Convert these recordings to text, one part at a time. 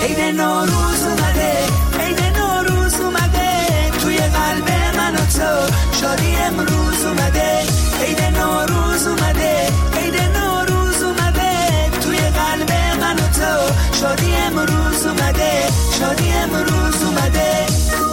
عید نوروز اومده، عید نوروز اومده، توی قلب من و تو شادی امروز اومده. عید نوروز اومده، عید نوروز اومده، توی قلب من و تو شادی امروز اومده، شادی امروز اومده.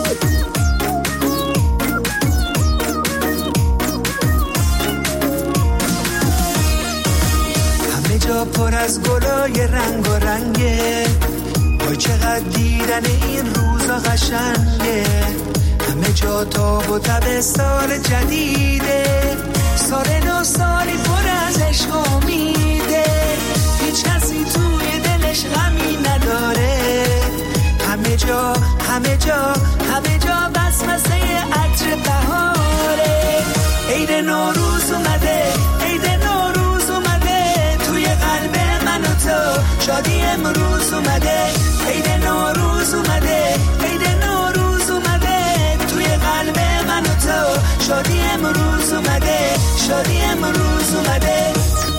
همه جا پر از گلای رنگ و رنگه، وای چقدر دیدن این روزا قشنگه. همه جا تاب و تب سال جدیده، سال نو سالی پر از عشق و امیده، هیچ کسی توی دلش غمی نداره. همه جا همه جا همه جا بسمسه عطر بهاره. عید نوروز اومده، عید نوروز اومده، توی قلب من و تو شادی امروز اومده. عید نوروز اومده، عید نوروز اومده، توی قلب من و تو شادی امروز اومده، شادی امروز اومده.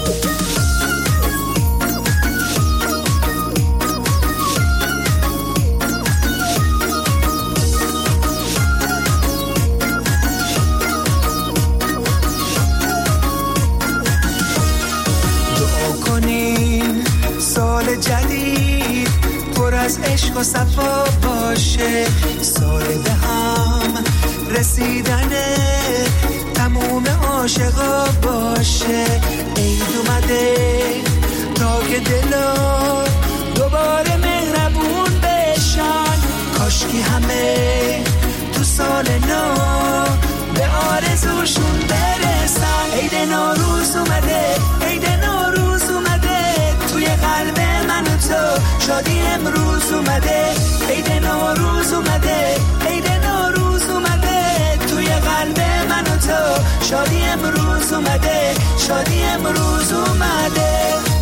سال جدید پر از عشق و صفا باشه، سال به هم رسیدن تموم عاشقا باشه. عید اومده تا که دلا دوباره مهربون بشن، کاشکی همه تو سال نو به آرزوشون برسن. عید نوروز اومده، عید نوروز اومده، توی قلب من و تو شادی امروز اومده. عید نوروز اومده، عید نوروز اومده، توی قلب من و تو شادی امروز اومده، شادی امروز اومده.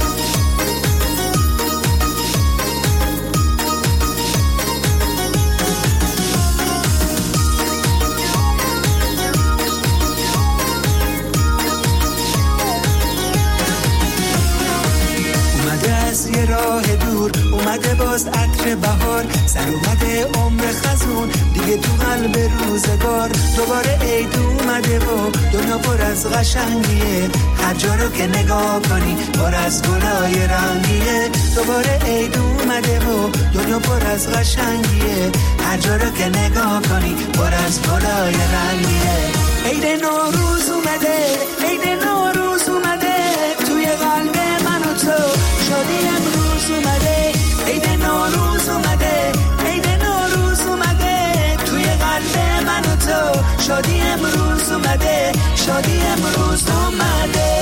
از یه راه دور اومده باز عطر بهار، سر اومده عمر خزون دیگه تو قلب روزگار. دوباره عید اومده و دنیا پر از قشنگیه، هر جا رو که نگاه کنی پر از گلای رنگیه. دوباره عید اومده و دنیا پر از قشنگیه، هر جا رو که نگاه کنی پر از گلای رنگیه. عید نوروز اومده، عید نوروز اومده، توی قلب من و تو شادی امروز اومده. عید نوروز اومده، عید نوروز اومده، توی قلب من و تو شادی امروز اومده، شادی امروز اومده.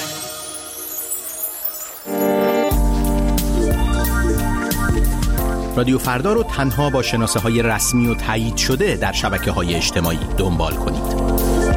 رادیو فردا رو تنها با شناسه های رسمی و تایید شده در شبکه های اجتماعی دنبال کنید.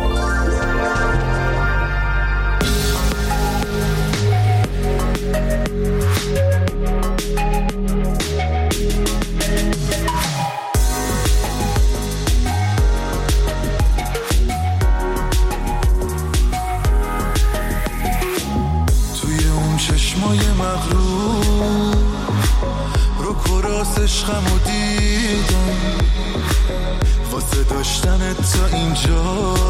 عشقمو دیدم واسه داشتنت تا اینجا،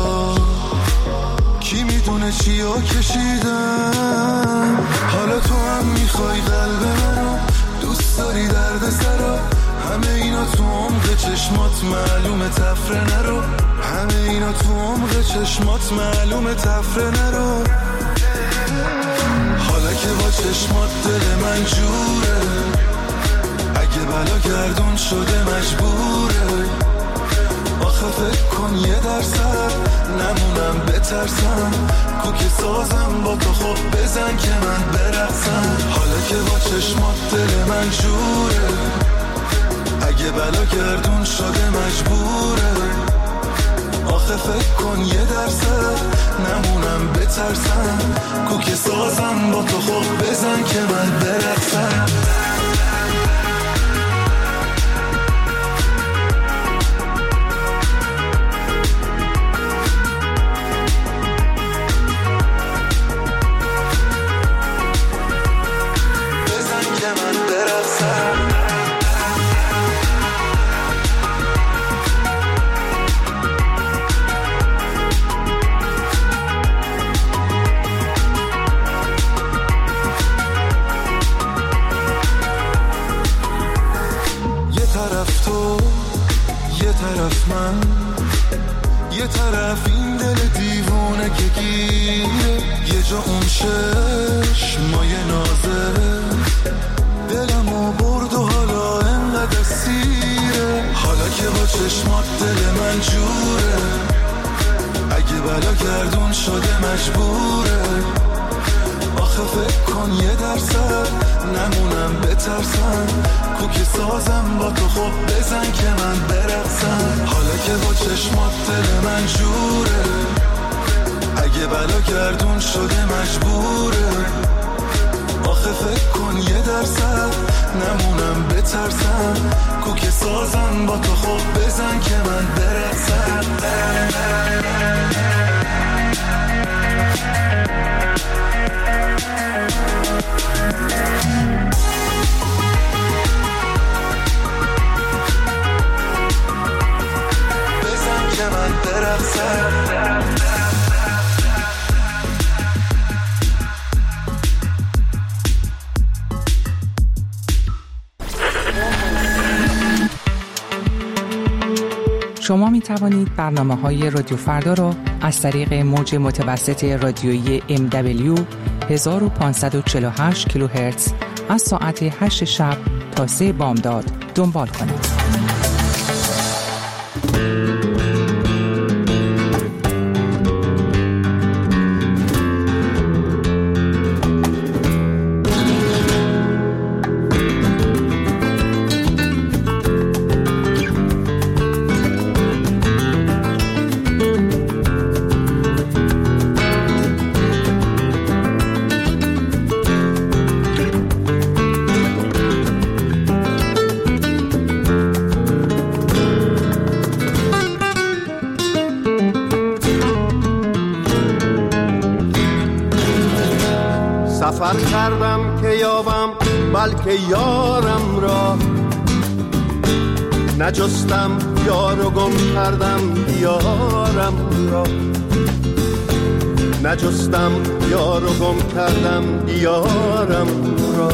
کی میدونه چیا کشیدم. حالا تو هم میخوای قلب منو، دوست داری درد سرا، همه اینا تو عمق چشمات معلومه تفره نرو، همه اینا تو عمق چشمات معلومه تفره نرو. حالا که با چشمات دل من جوره، اگه بلا گردون شده مجبوره. آخه فکر کن یه درصد نمونم بترسم، کوک سازم با تو خب بزن که من برقصم. حالا که با چشمات دل من جوره، اگه بلا گردون شده مجبوره. آخه فکر کن یه درصد نمونم بترسم، کوک سازم با تو خب بزن که من برقصم. طرف من، یه طرف این دل دیوونه که گیره، یه جا اون چشمای نازه دلمو برد و حالا انقدر سیره. حالا که با چشمات دل من جوره، اگه بلا گردون شده مجبوره. آخه فکر کن یه درصد نمونم بترسم، کوکی سازم با تو خب بزن که من برقصم. حالا که با چشمات دل من جوره، اگه بلا گردون شده مجبوره. آخه فکر کن یه درصد نمونم بترسم، کوکی سازم با تو خب بزن که من برقصم. بزن که من برقصم. شما می توانید برنامه‌های رادیو فردا را از طریق موج متوسط رادیویی MW 1548 کیلوهرتز از ساعت 8 شب تا 3 بامداد دنبال کنید. سفر کردم که یابم بلکه یارم را، نجستم یار و گم کردم دیارم را، نجستم یار و گم کردم دیارم را.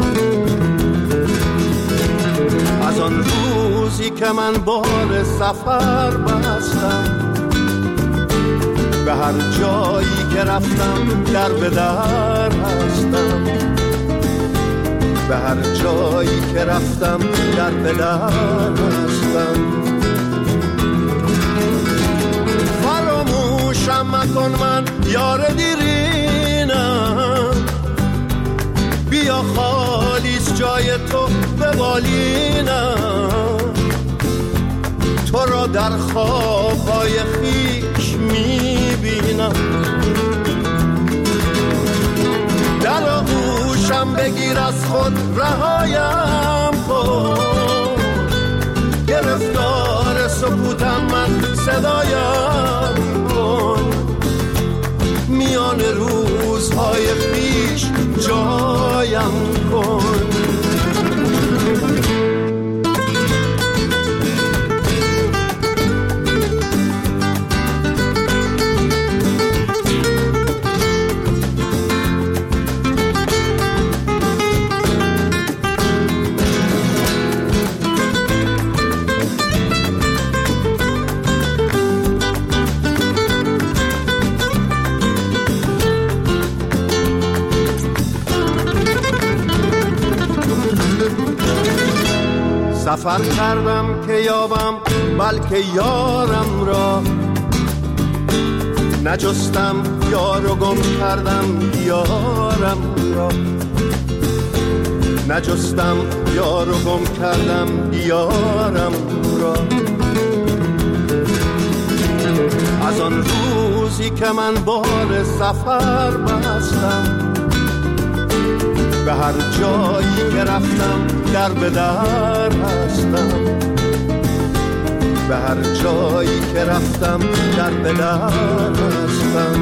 از آن روزی که من بار سفر بستم، به هر جایی که رفتم در به در هستم، به هر جایی که رفتم در به در هستم. فراموشم مکن من یار دیرینم، بیا خالیس جای تو به بالینم. تو را در خوابهای خیش میبینم، در آغوشم بگیر از خود رهایم کن. گرفتار سکوتم من صدایم کن، میان روزهای خیش جایم کن. سفر کردم که یابم بلکه یارم را، نجستم یار و گم کردم دیارم را، نجستم یار و گم کردم دیارم را. از آن روزی که من بار سفر بستم، به هر جایی که رفتم در به در هستم، به هر جایی که رفتم در به در هستم.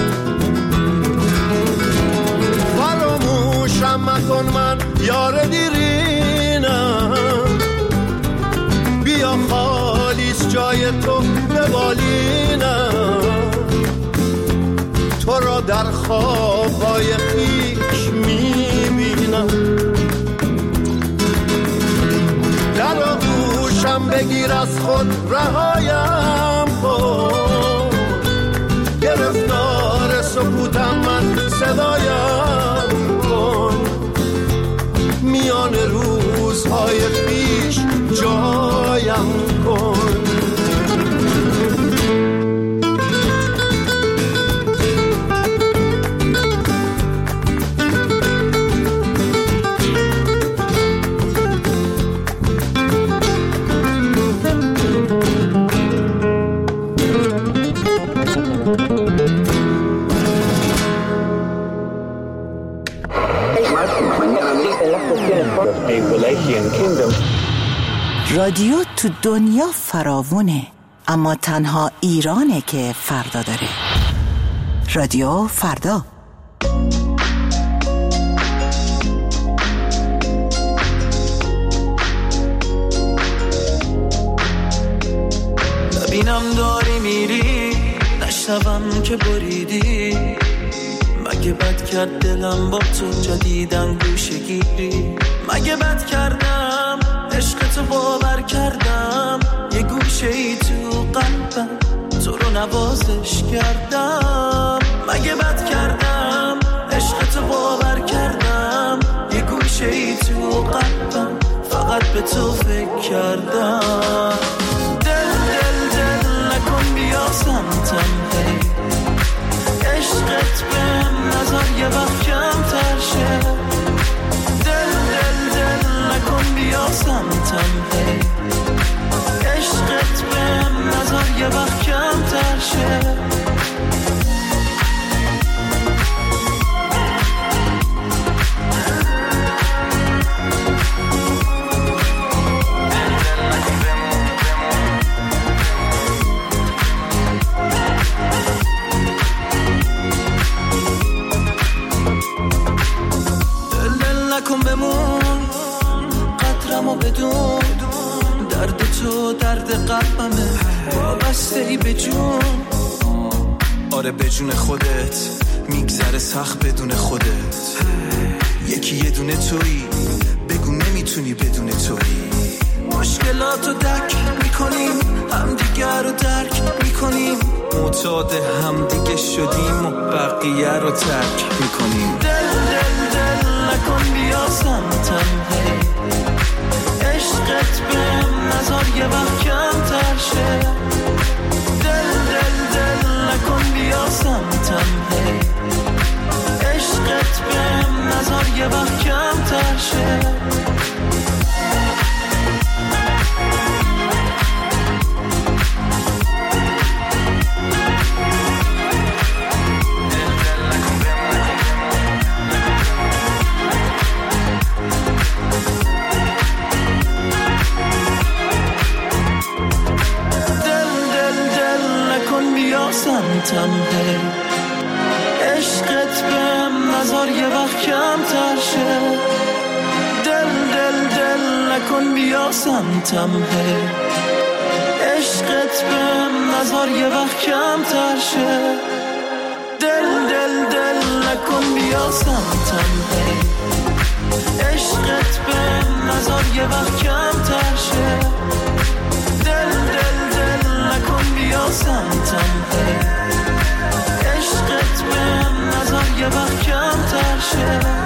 فراموشم مکن من یار دیرینم، بیا خالیس جای تو به بالینم. تو را در خوابهای خیش میبینم، در آغوشم بگیر از خود رهایم کن، گرفتار سکوتم من صدایم کن، میان روزهای پیش جایم کن. رادیو تو دنیا فراوونه، اما تنها ایرانه که فردا داره. رادیو فردا. ببینم داری میری، نشنوم که بریدی، مگه بد کرد دلم با تو جدیدن گوشه گیری، مگه بد کردم عشق تو باور کردم، یه گوشه ای تو قلبم تو رو نوازش کردم، مگه بد کردم عشق تو باور کردم، یه گوشه ای تو قلبم فقط به تو فکر کردم. دل دل دل نکن بیا سمتم، عشقت بهم نظر یه وقت کمتر شه، دل دل دل نکن بیا سمتم، عشقت بهم نظر یه وقت کمتر شه. نکن بمون قدرمو بدون، درد تو درد قلبمه وابسته ای به جون، آره به جون خودت میگذره سخت بدون خودت، یکی یه دونه تویی بگو نمیتونی بدون تویی، مشکلاتو درک میکنیم همدیگر رو درک میکنیم، معتاد همدیگه شدیم و بقیه رو ترک میکنیم. دل دل دل نکن بیا سمتم، عشقت بهم نظر یه وقت کمتر شه، دل دل دل نکن بیا سمتم، عشقت بهم نظر یه وقت کمتر شه. سمتم عشقت بهم نظر یه وقت کمتر شه، دل دل دل نکن بیا سمتم، عشقت بهم نظر یه وقت کمتر شه، دل دل دل نکن بیا سمتم، عشقت بهم نظر یه وقت کمتر شه، دل دل دل نکن بیا سمتم، عشقت بهم نظر یه وقت کمتر شه.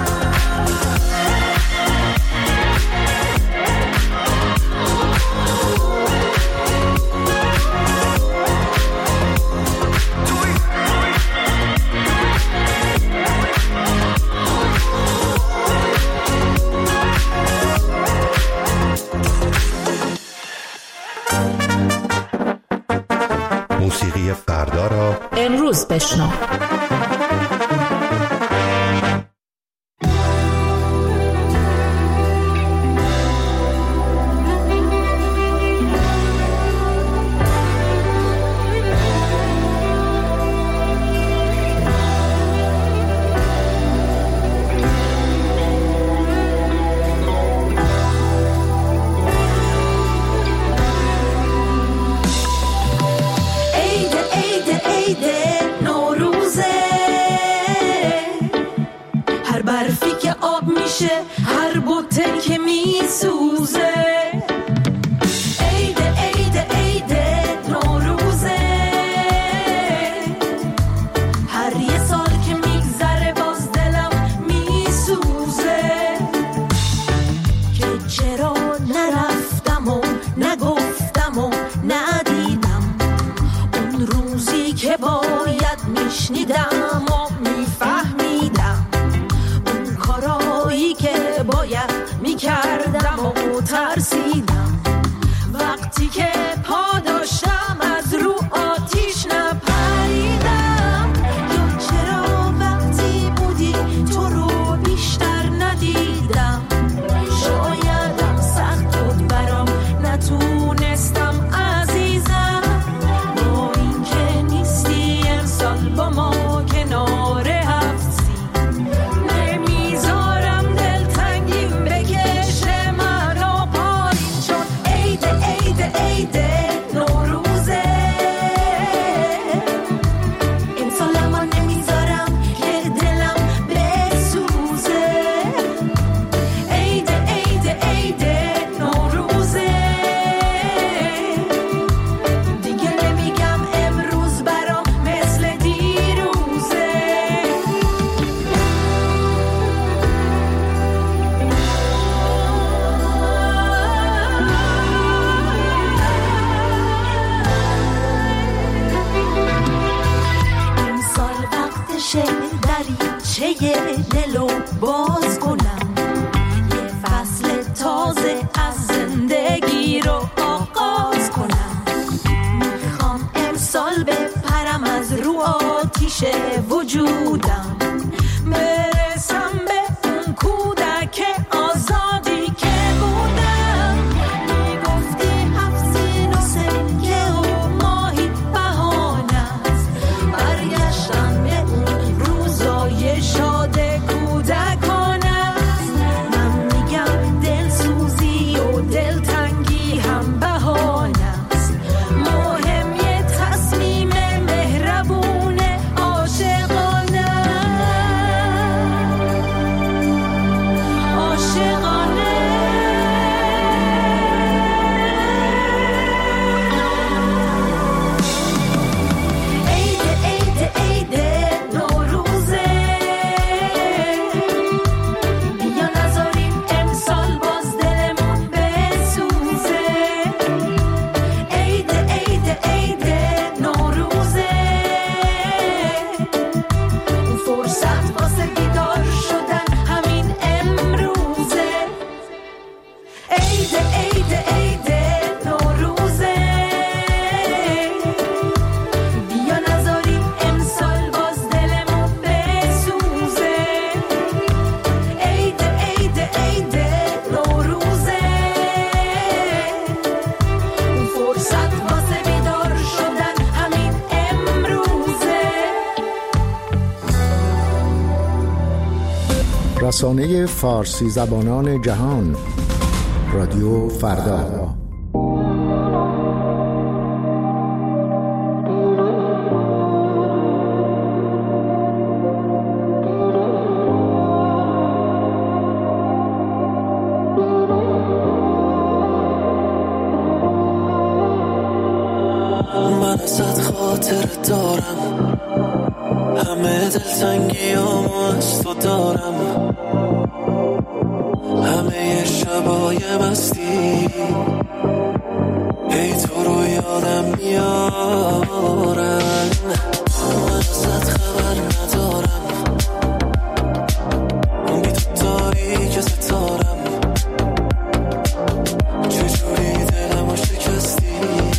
موسیقی فردا را امروز بشنو. هر بوته که می سوزه، عیده باید میکردم و ترسیدم وقتی که پا داشتم از رو آتیش نپریدم یا چرا وقتی بودی تو رو بیشتر ندیدم شایدم سخت بود برام نتونستم عزیزم با این که نیستی امسال با ما کنار هفتی نمیذارم دلتنگیم بکشه منو پایین چون عید نوروزه امسال اما نمیذارم که دلم بسوزه عید نوروزه دیگه نمیگم امروز برام مثل دیروزه امسال وقتشه دریچه دلو باز کنم یه فصل تازه از زندگی رو آغاز کنم میخوام امسال بپرم از رو آتیش وجودم برسم به اون کودک آزادی که بودم میگفتی 7 سین و سکه و ماهی بهانه است برگشتم به اون روزای شاد کودکانه است من میگم دلسوزی و دلتنگی هم بهانه است مهم یه تصمیم مهربون عاشقانه عید نوروزه بیا نذاریم امسال باز دلمون بسوزه عید نوروزه اون فرصت واسه بیدار شدن همین امروزه عید نوروزه بیا نذاریم امسال باز دلمون بسوزه عید نوروزه اون فرصت واسه بیدار شدن همین امروزه رسانه فارسی زبانان جهان رادیو فردا. من ازت خاطر دارم همه دلتنگیامو از تو دارم همه شبای مستی هی تو رو یادم میارن من ازت خبر ندارم بی تو تاریک ستارم چجوری دلمو شکستی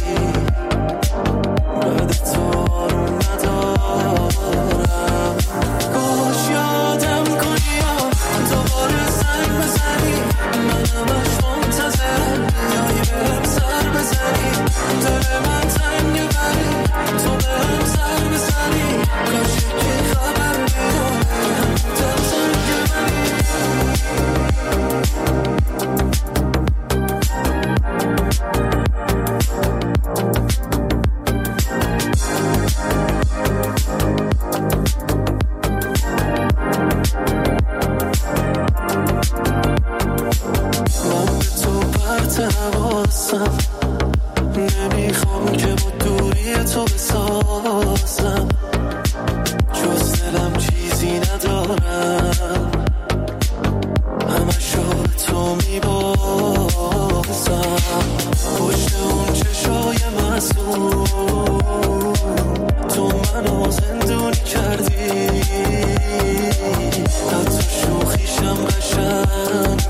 بعد تو آروم ندارم کاش یادم کنی دوباره زنگ بزنی منم اش منتظرم بیایی بهم سر بزنی دل من تنگه ولی تو بهم سر بزنی کاش یکی خبر میداره هم دل تنگه نمیخوام که با دوری تو بسازم جز دلم چیزی ندارم همشو به تو میبازم پشت اون چشای معصوم تو منو زندونی کردی حتی شوخیشم قشنگ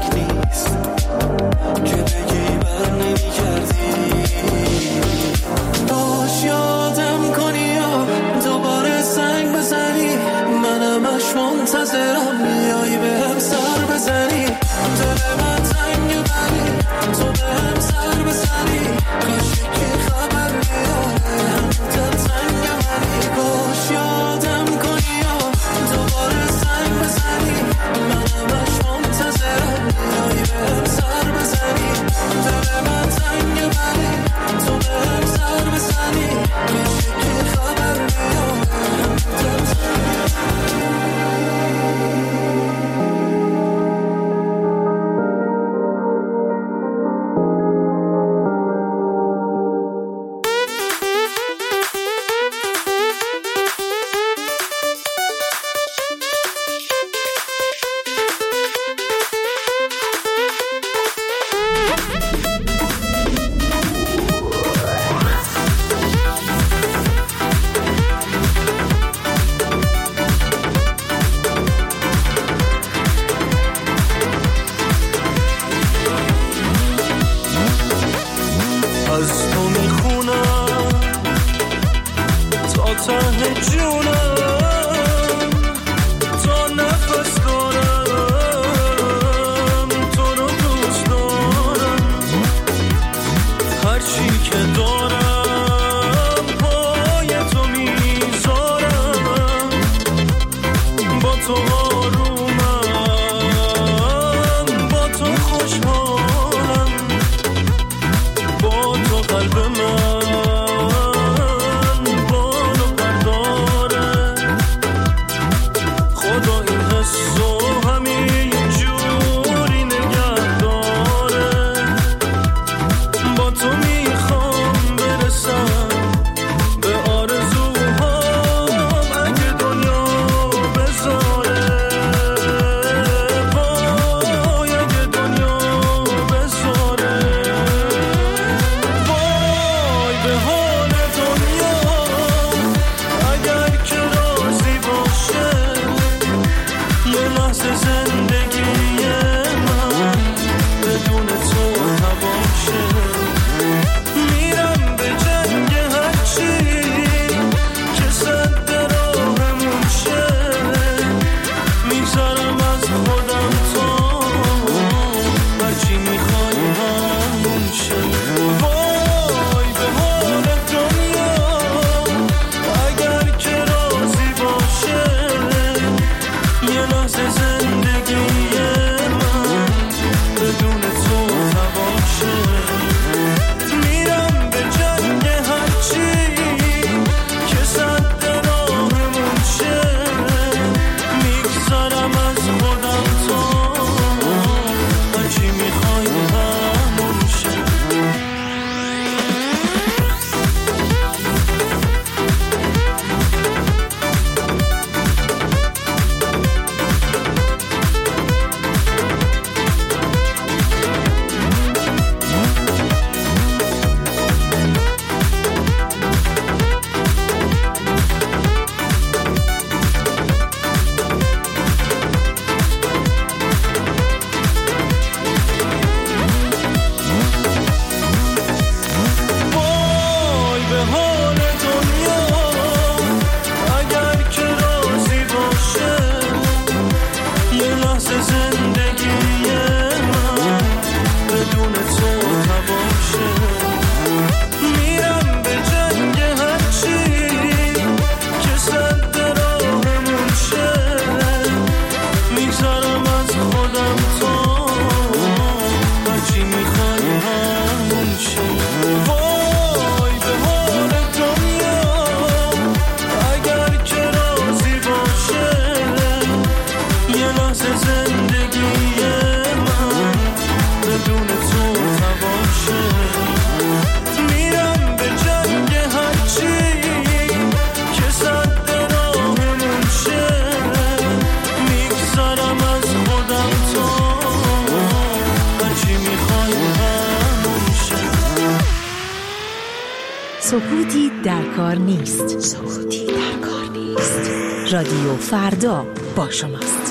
سکوتی در کار نیست. سکوتی در کار نیست. رادیو فردا با شماست.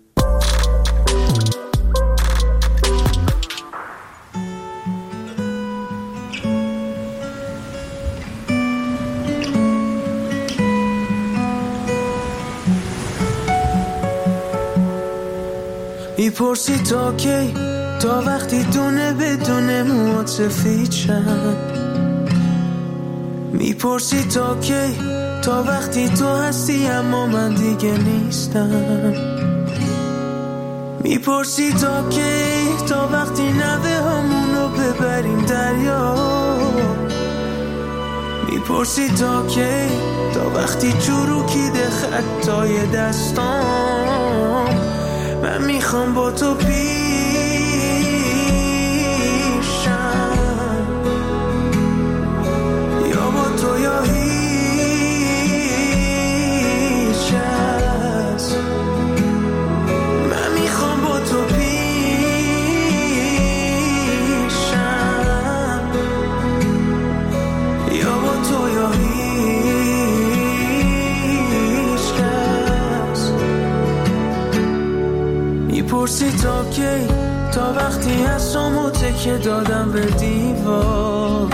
میپرسی تا کی، تا وقتی دونه بدونه موات سفید شد. میپرسی تا کی، تا وقتی تو هستی اما من دیگه نیستم. میپرسی تا کی، تا وقتی نوه همونو ببریم دریا. میپرسی تا کی، تا وقتی چروکیده خطای دستام. من میخوام با تو پیشم، یا با تو یا هیچ کس. من میخوام با تو پیشم، یا با تو یا هیچ کس. میپرسی تا کی، تا وقتی هستم تکیه دادم به دیوار.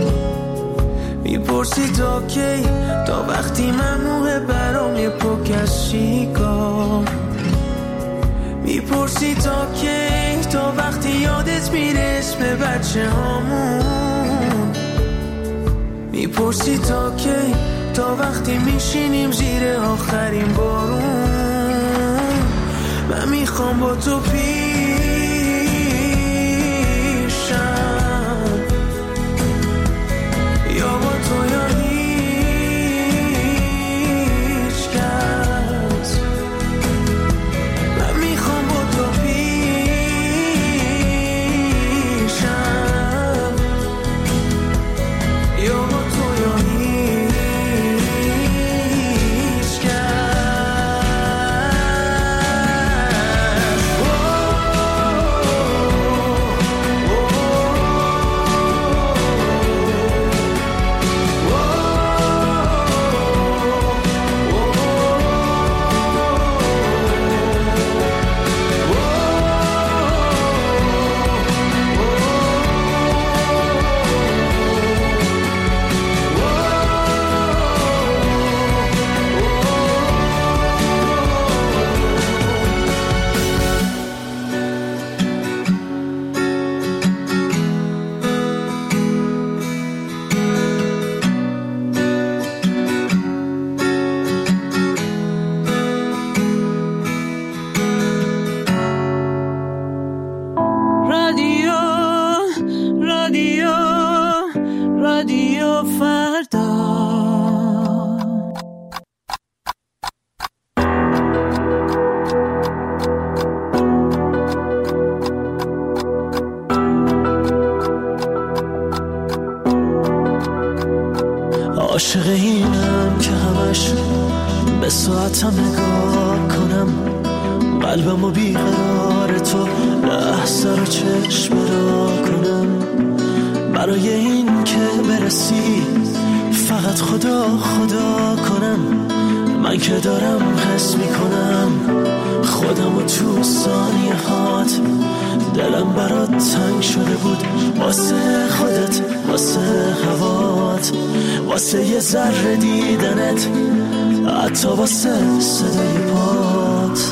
میپرسی تا کی، تا وقتی ممنوعه برام یه پک از سیگار. میپرسی تا کی، تا وقتی یادت میره اسم بچه هامون. میپرسی تا کی، تا وقتی میشینیم زیر آخرین بارون. من میخوام با تو پیشم، یا با تو یا هیچ کس. من میخوام با تو پیشم، یا با تو یا هیچ کس. عاشق اینم که همش به ساعتم نگاه کنم، قلبمو بیقرار تو لحظه رو چشم را کنم. برای این که برسی فقط خدا خدا کنم. من که دارم حس میکنم خودمو تو ثانیه هات. دلم برات تنگ شده بود واسه خودت، واسه هوات، واسه یه ذره دیدنت، حتی واسه صدای پات.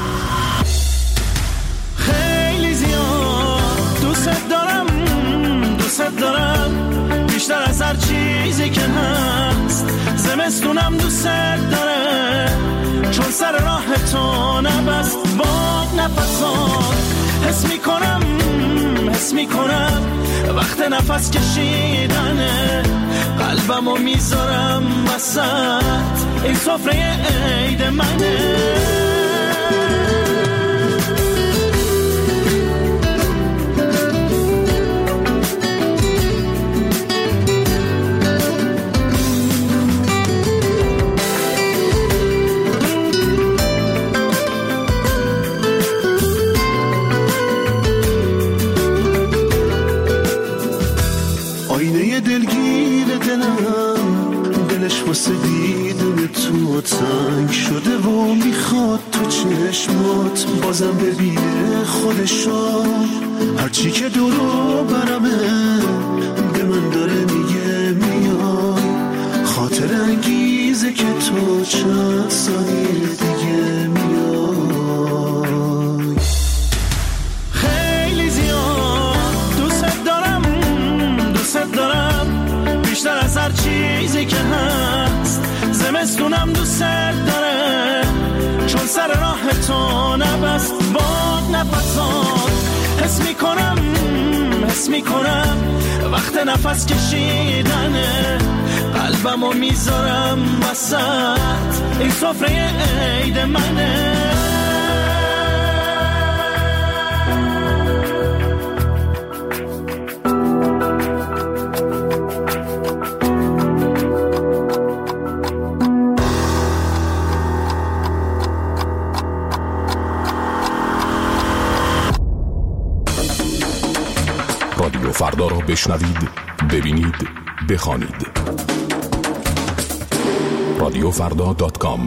خیلی زیاد دوست دارم، دوست دارم بیشتر از هر چیزی که هست. زمستونم دوست داره چون سر راه تو نبست. با نفسات حس میکنم وقت نفس کشیدنه. قلبمو میذارم وسط این سفره عید منه. آینه دلگیر دلم هرچی که دورو برمه به من داره میگه میای، خاطر انگیزه که تو چند ثانیه دیگه میای. خیلی زیاد دوست دارم بیشتر از هر چیزی که هست. زمستونم دوست داره چون سر راه تو نبست باد نفسات. حس میکنم وقت نفس کشیدنه، قلبمو میذارم وسط این سفره عید منه. رادیو فردا را بشنوید، ببینید، بخوانید. radiofrda.com.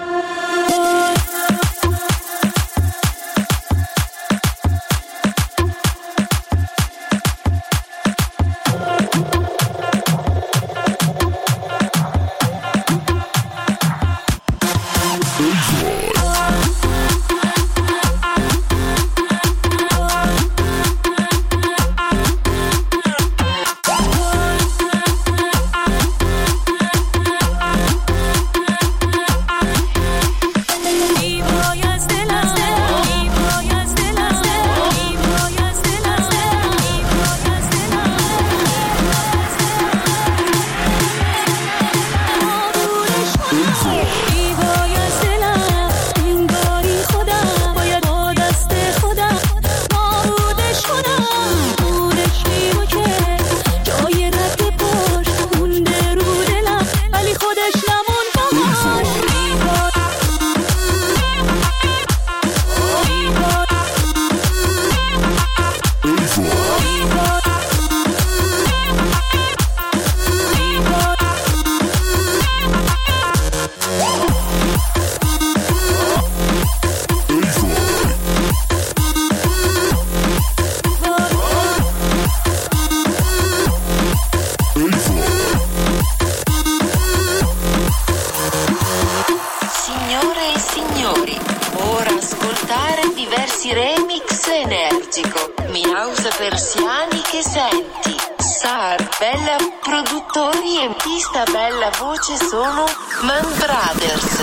Voce sono Man Brothers.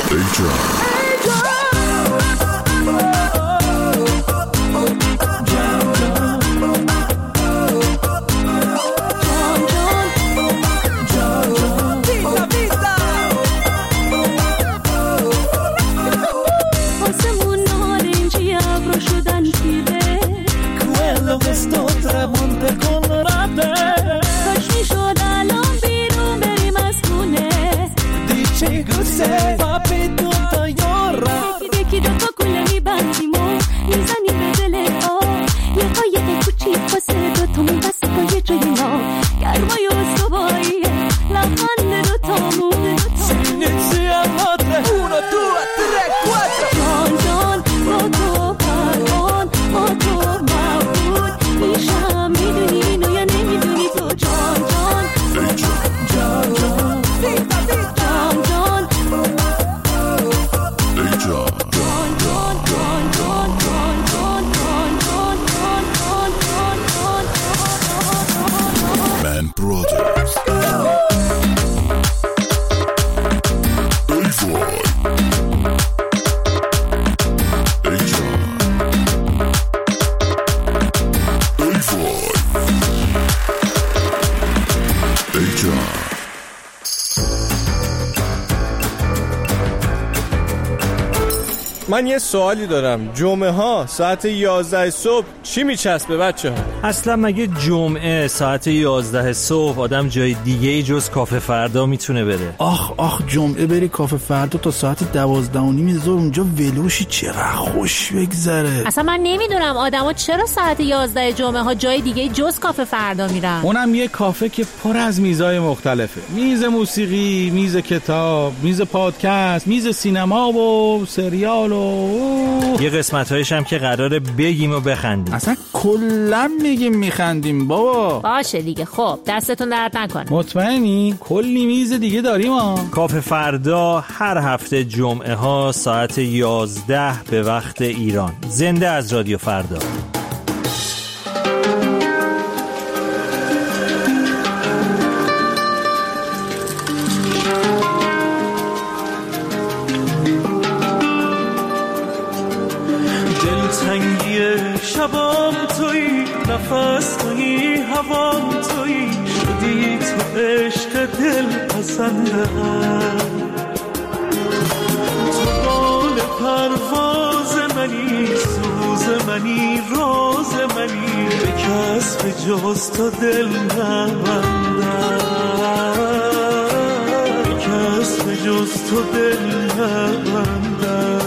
آسمون نارنجی ابرو شدن پیره، quello che sto tramonte con rate. کاش میشد الان بیرون بریم از خونه. Dici cos'è? Papi tutta yorra. یکی دو تا گله میبندیم و میزنیم به دل آب. یه قایق کوچیک واسه دوتامون بس پای جای ما. گرمای استواییه لبخند دوتامون. Inizia a battere 1, 2, 3, 4. جان جان با تو پروان، با تو مبود میشم. میدونی اینو یا نمیدونی تو؟ جان جان جان جان Man Brothers. من یه سوالی دارم. جمعه ها ساعت 11 صبح چی میچسبه بچه ها؟ اصلا مگه جمعه ساعت 11 صبح آدم جای دیگه جز کافه فردا میتونه بره؟ آخ جمعه بری کافه فردا تا ساعت 12:30 ظهر اونجا ولوشی چقدر خوش بگذره. اصلا من نمیدونم آدما چرا ساعت 11 جمعه ها جای دیگه جز کافه فردا میرن. اونم یه کافه که پر از میزای مختلفه. میز موسیقی، میز کتاب، میز پادکست، میز سینما و سریال و یه قسمت‌هایش هم که قراره بگیم و بخندیم. اصلا کلا میگیم میخندیم بابا. باشه دیگه. خب دستتون درد نکنه. مطمئنی؟ کلی میز دیگه داریم ها. کافه فردا هر هفته جمعه ها ساعت 11 به وقت ایران. زنده از رادیو فردا. شبام تویی، نفس تویی، هوام تویی، شدی تو عشق دل پسندم. تو بال پرواز منی، سوز منی، راز منی، به کس به جز تو دل نبندم، به کس به جز تو دل نبندم.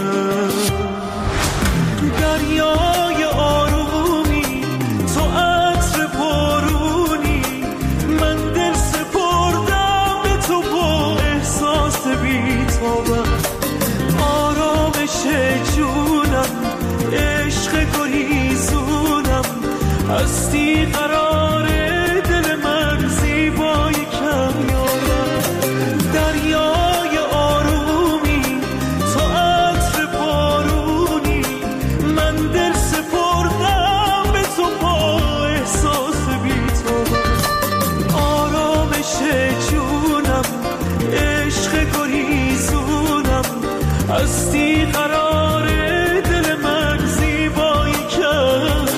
دریای آرومی، تو عطر بارونی، من دل سپردم به تو با احساس بی‌تابم. آرامش جونم، عشق گریزونم، هستی قرار دل من، زیبای کمیابم. دریای آرومی، تو عطر بارونی، من دل سپردم به تو با احساس بی‌تابم. آرامش جونم، عشق گریزونم، هستی قرار دل من، زیبای کمیابم.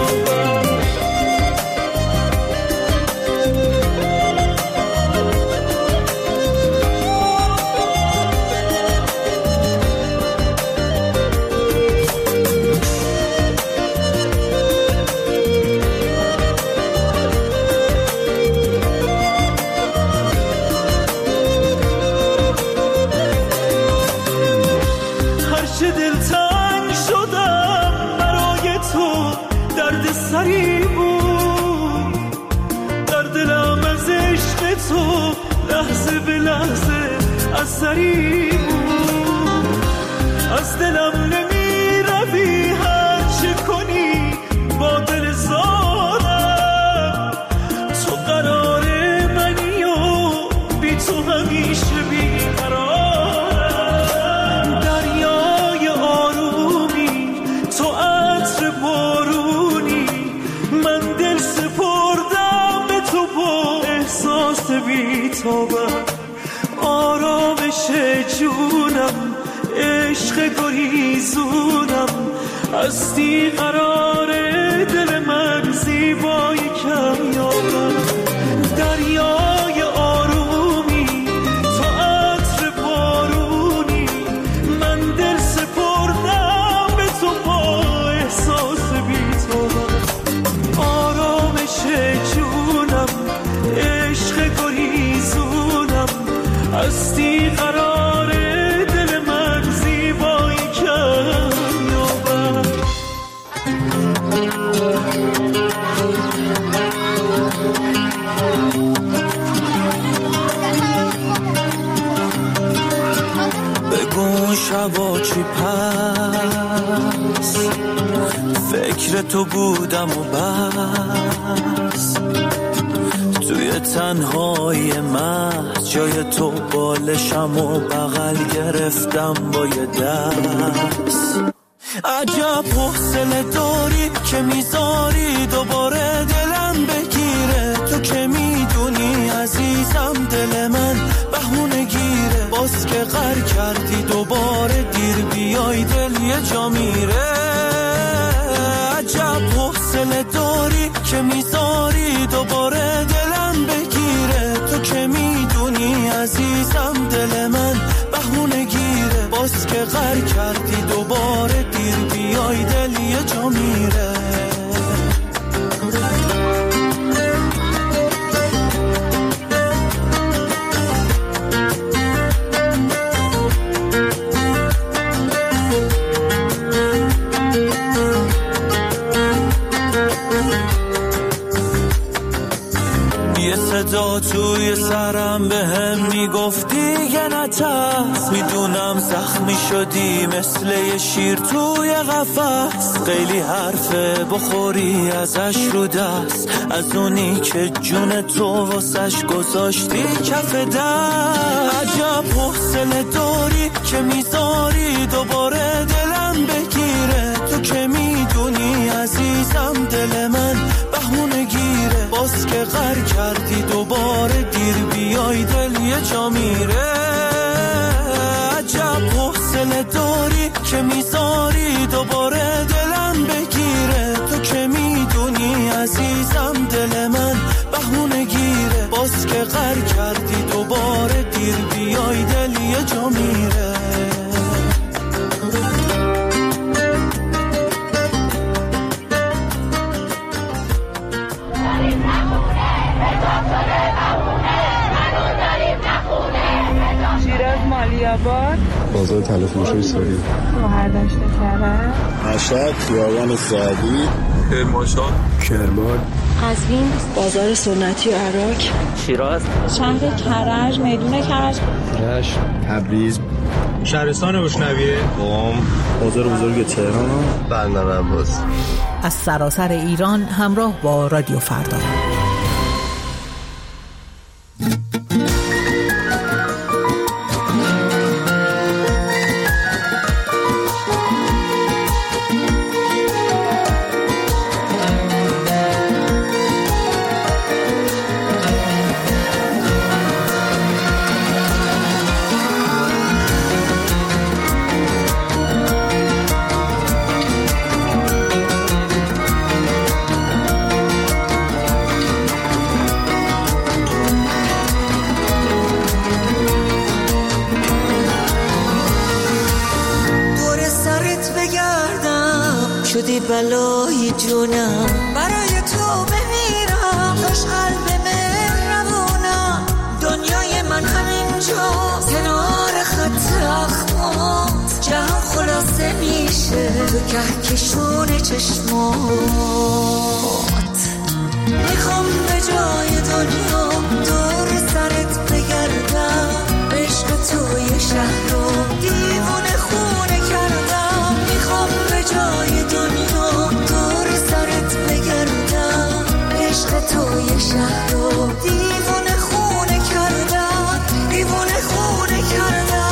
هرچه دلتنگ شدم برای تو، درد سری بود در دلم، از عشق تو لحظه به لحظه اثری بود. از دلم نمی روی، هر چه کنی با دل زادم. تو قرار منی و بی تو همیشه بیقرارم. دریای آرومی، تو عطر بارونی، من دل سپردم به تو با احساس بی‌تابم. آرامش جونم، عشق گریزونم، هستی قرار دل من، زیبای کمیابم. دریای آرومی، تو عطر بارونی، من دل سپردم به تو با احساس بی‌تابم. آرامش جونم، عشق گریزونم، هستی قرار دل من، زیبای کمیابم. بگو شبا چی پس، فکر تو بودم و بس. توی تنهای مهد جای تو بالشم و بغل گرفتم با یه دست. عجب حوصله داری که میذاری دوباره دلم بگیره. تو که میدونی عزیزم دل من بهونه گیره. باز که غر کردی دوباره دیر بیای، دل یه جا میره. عجب حوصله داری که میذاری دوباره دلم بگیره. تو که میدونی عزیزم دل من بهونه گیره. باز که غر کردی دوباره دیر بیای، دل یه جا میره. یه صدا توی سرم به هم میگفت دیگه نترس، میدونم زخمی شدی مثل یه شیر توی قفس، خیلی حرفه بخوری ازش رو دست، از اونی که جون تو واسش گذاشتی کف دست. عجب حوصله داری که میذاری دوباره دلم بگیره، تو که میدونی عزیزم دل من بهونه گیره، باز که غر کردی دوباره دیر بیای دل یه جا میره. عجب حوصله داری که میذاری دوباره دلم بگیره، تو که میدونی عزیزم دل من بهونه گیره، باز که غر کردی دوباره دیر بیای دل یه جا میره. شیراز مالیاباد، بازار تلفروشی سوری، شهرداشت کرد، مشهد، خیابان سعدی، کرمانشاه، کرمان، قزوین، بازار سنتی عراق، شیراز، شهر کرج، میدون کرج، رشت، تبریز، شهرستان بوشنویه، قم، بازار بزرگ تهران، بندر عباس. از سراسر ایران همراه با رادیو فردا. بلای جونم برای تو بمیرم، خوش قلب مهربونم، دنیای من همینجا کنار خط اخمات، جهان خلاصه میشه تو کهکشون چشمات. میخوام به جای دنیا دور سرت بگردم، عشق توی شهر رو دیوونه خونه کردم. میخوام به جای دنیا دور سرت بگردم، عشق توی شهر رو دیوونه خونه کردم، دیوونه خونه کردم.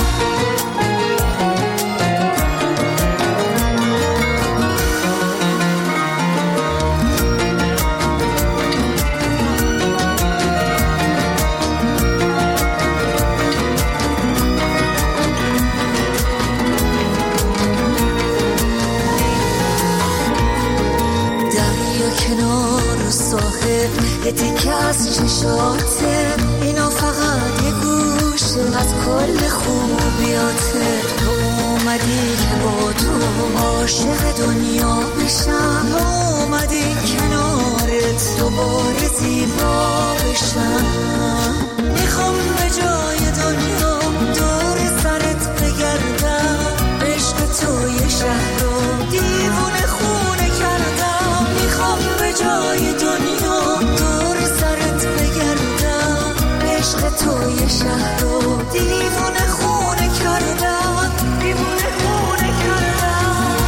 کنار ساحل یه تیکه از چشاته، اینا فقط یه گوشه از کل خوبیاته. تو اومدی که با تو عاشق دنیا بشم، اومدی کنارت دوباره زیبا بشم. میخوام به جای دنیا دور سرت بگردم، عشق توی شهر رو دیوونه خونه کردم. میخوام به جای دنیا دور سرت بگردم، عشق توی شهر رو دیوونه خونه کردم، دیوونه خونه کردم.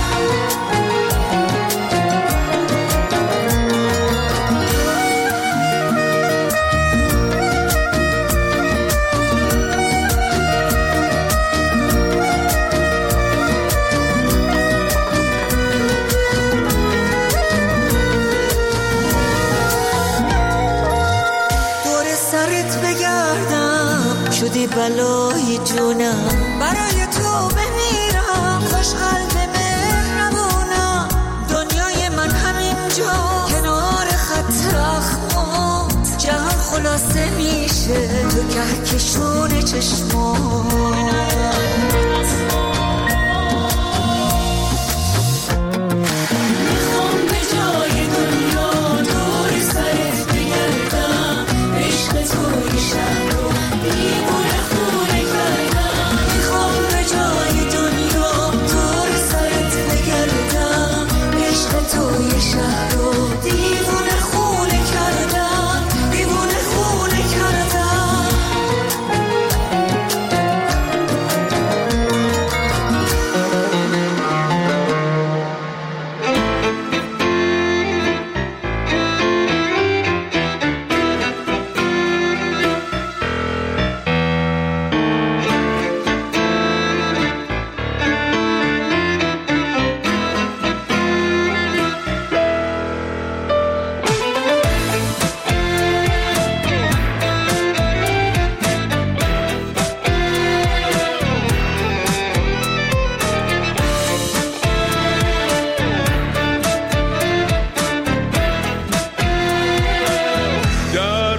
شدی بلای جونم برای تو بمیرم، خوش قلب مهربونم، دنیای من همینجا کنار خط اخمات، جهان خلاصه میشه تو کهکشون چشمات. توی شهر رو دیوونه خونه کردم، دیوونه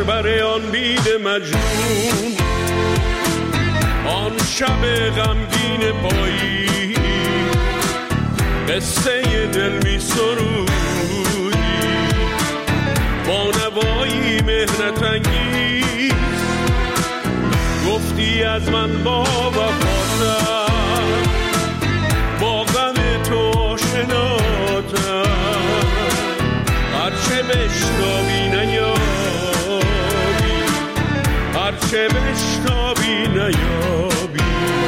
بر آن بید مجنون، آن شب غمگین پایی، قصه دل می سرودی با نوایی مهنت انگیز. گفتی از من با وفاتر، با غم تو آشناتر، هرچه بشنوی نیابی، هرچه بشنوی نیابی.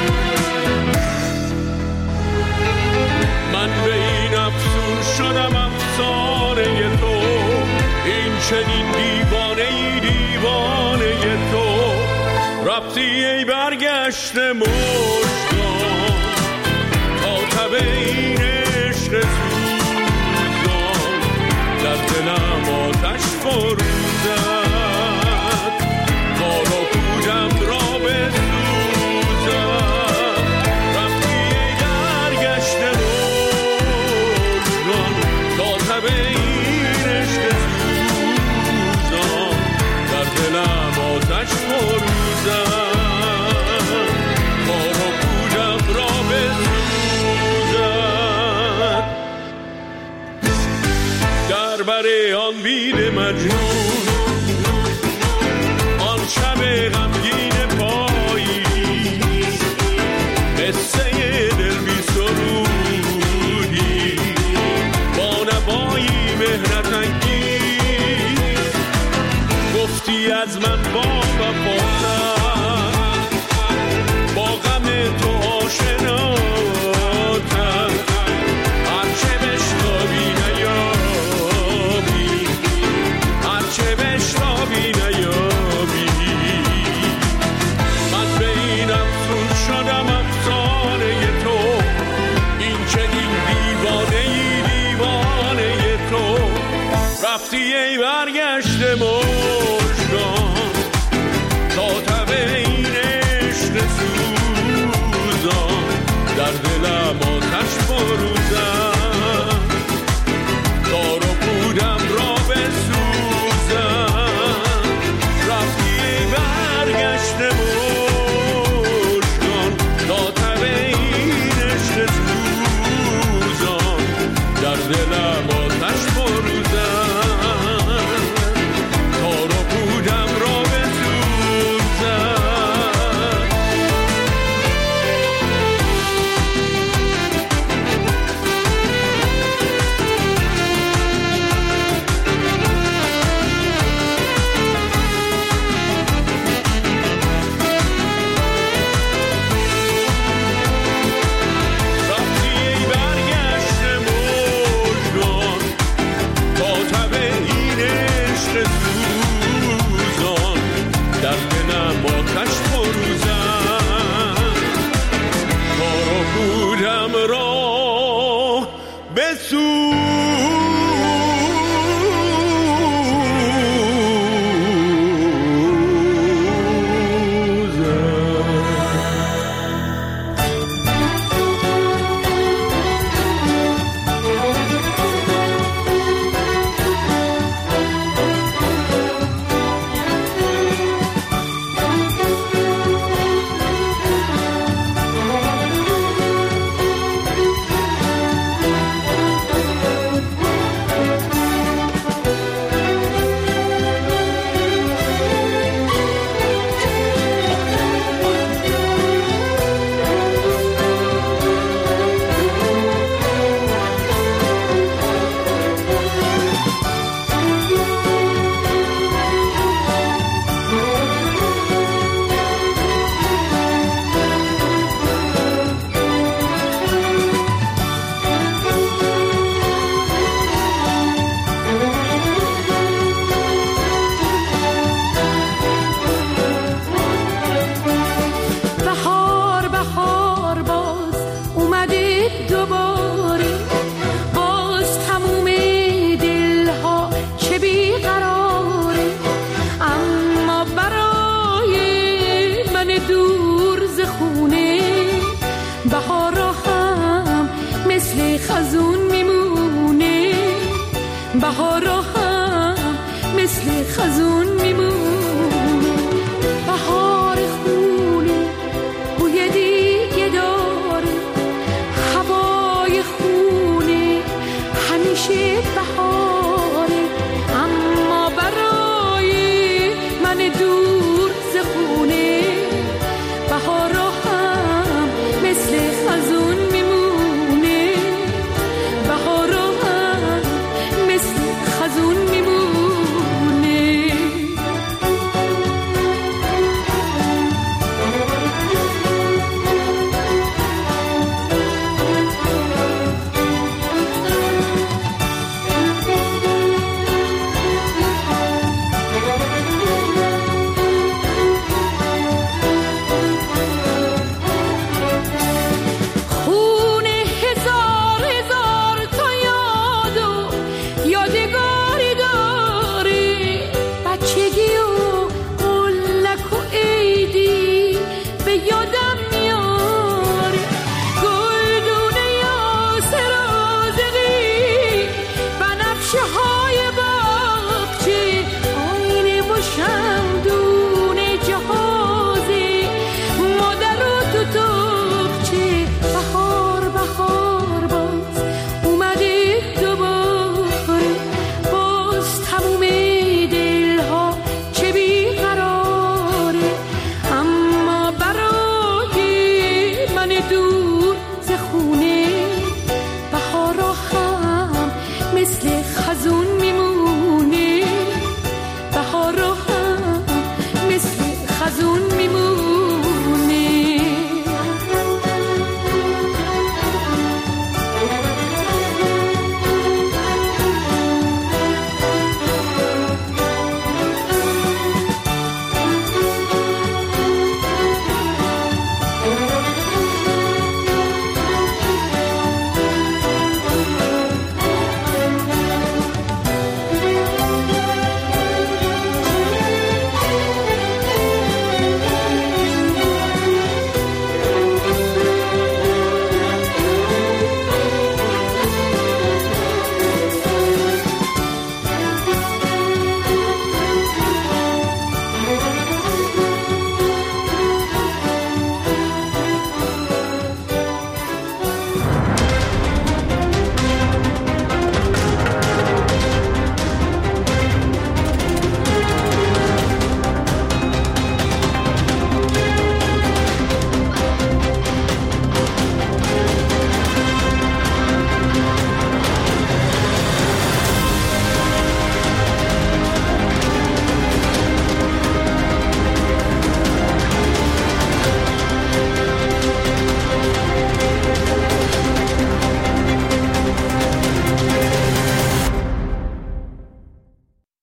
من به این افسون شدم افسانه تو، این چنین دیوانه ای دیوانه تو. رفتی ای برگشت مژگان، تا تب این عشق سوزان، در دلم آتش فروزد، کار و پودم را بسوزد. رفتی ای برگشت مژگان، تا تب این عشق سوزان، در دلم آتش فروزد، کار و پودم را بسوزد. در بر آن بید مجنون، آن شب غمگین پایی، قصه دل می سرودی با نوایی مهنت انگیز. گفتی از من با وفاتر، با غم تو آشناتر، هرچه بشنوی نیابی، هرچه بشنوی نیابی. من به این افسون شدم افسانه تو، این چنین دیوانه ای دیوانه تو. رفتی ای برگشت مژگان، تا تب این عشق سوزان، در دلم آتش فروزد، کار و پودم را بسوزد. رفتی ای برگشت مژگان، تا تب این عشق سوزان، در دلم آتش فروزد، کار و پودم را بسوزد. رفتی ای برگشت مژگان، تا تب این عشق